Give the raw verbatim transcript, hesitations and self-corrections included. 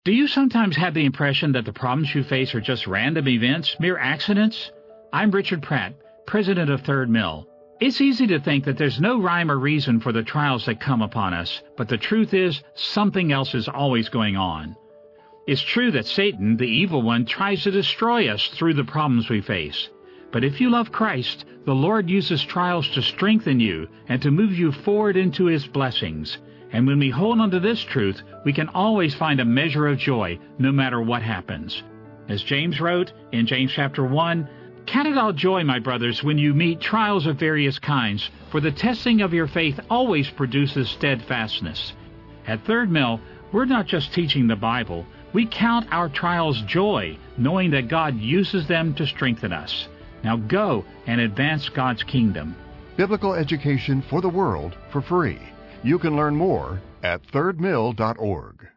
Do you sometimes have the impression that the problems you face are just random events, mere accidents? I'm Richard Pratt, president of Third Mill. It's easy to think that there's no rhyme or reason for the trials that come upon us, but the truth is, something else is always going on. It's true that Satan, the evil one, tries to destroy us through the problems we face. But if you love Christ, the Lord uses trials to strengthen you and to move you forward into His blessings. And when we hold on to this truth, we can always find a measure of joy, no matter what happens. As James wrote in James chapter one, "Count it all joy, my brothers, when you meet trials of various kinds, for the testing of your faith always produces steadfastness." At Third Mill, we're not just teaching the Bible. We count our trials joy, knowing that God uses them to strengthen us. Now go and advance God's kingdom. Biblical education for the world for free. You can learn more at third mill dot org.